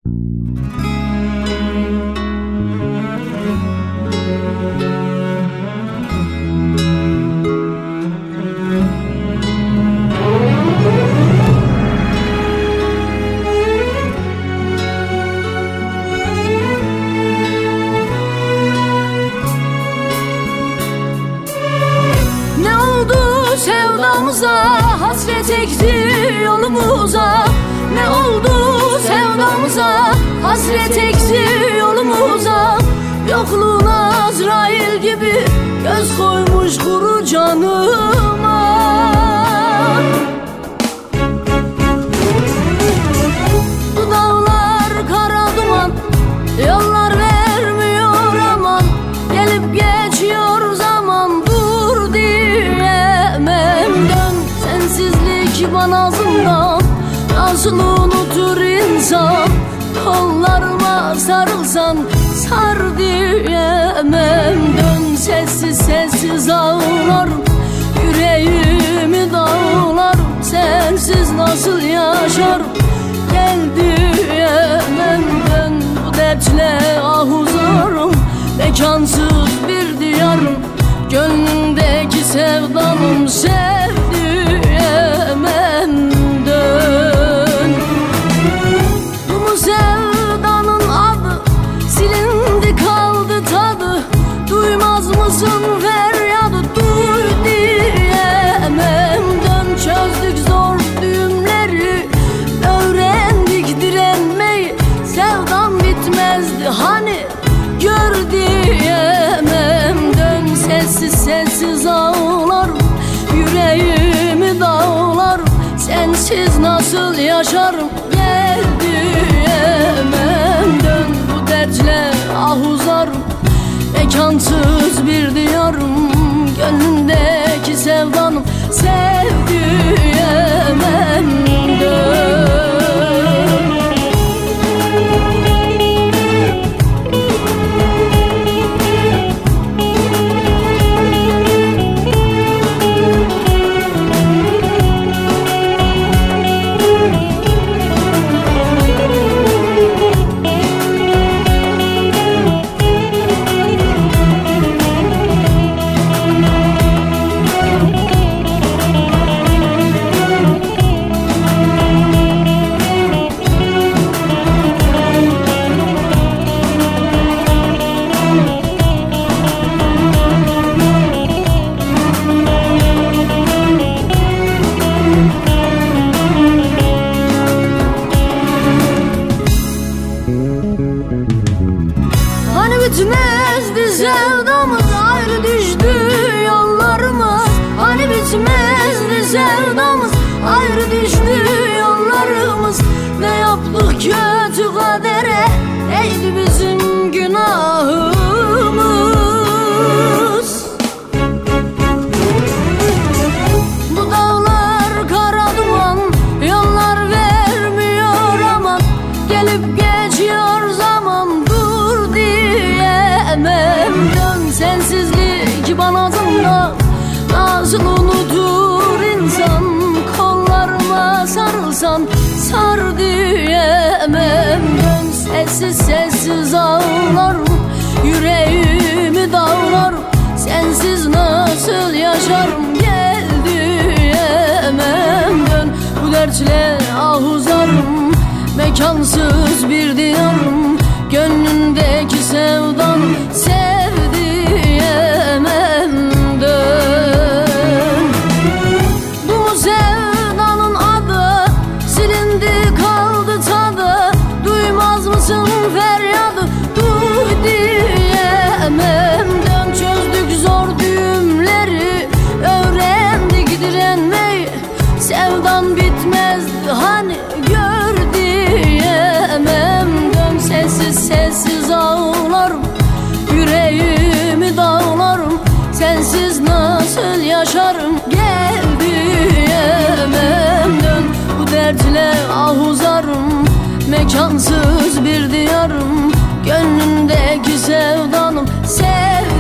Hasret ekti yolumuza. Ne oldu sevdamıza? Hasret ekti yolumuza. Yokluğuna Azrail gibi göz koymuş kuru canıma. Bu dağlar kara duman, yollar vermiyor aman. Gelip geçiyor zaman, dur diyemem. Sensizlik bana ağzımda, nasıl unutur insan? Kollarıma sarılsan sar diyemem. Dön sessiz sessiz ağlarım, yüreğimi dağlarım. Sensiz nasıl yaşarım? Gel diyemem. Dön bu dertle ah uzarım, mekansız bir diyarım. Gönlümdeki sevdanım sev diyemem. Dön. Bu sevdanın adı silindi kaldı tadı. Duymaz mısın feryadı? Duy diyemem. Dön çözdük zor düğümleri, öğrendik direnmeyi. Sevdan bitmezdi hani, gör diyemem. Dön sessiz sessiz ağlarım, yüreğimi dağlarım. Sensiz nasıl yaşarım? Gel diyemem. Dön bu dertle ah uzarım, mekansız bir diyarım. Gönlümdeki sevdanım sev diyemem. Dön. Bitmezdi sevdamız, ayrı düştü yollarımız. Hani bitmezdi sevdamız, ayrı düştü yollarımız. Ne yaptık kötü kadere, neydi bizim günahımız? Bu dağlar kara duman, yollar vermiyor aman. Gelip geçiyor zaman, dön sensizlik bana ağzımda, nasıl unutur insan? Kollarıma sarılsan sar diyemem. Dön sessiz sessiz ağlarım, yüreğimi dağlarım. Sensiz nasıl yaşarım? Gel diyemem. Dön bu dertle ah uzarım, mekansız bir diyarım. Gönlündeki sevdan sev diyemem. Dön. Bu sevdanın adı silindi kaldı tadı. Duymaz mısın feryadı? Duy diyemem. Dön çözdük zor düğümleri, öğrendik direnmeyi. Sevdan bitmezdi hani, gör diyemem. Dön sessiz sessiz ağlarım, yüreğimi dağlarım. Sensiz nasıl yaşarım? Gel diyemem. Dön bu dertle ah uzarım, mekansız bir diyarım. Gönlümdeki sevdanım sev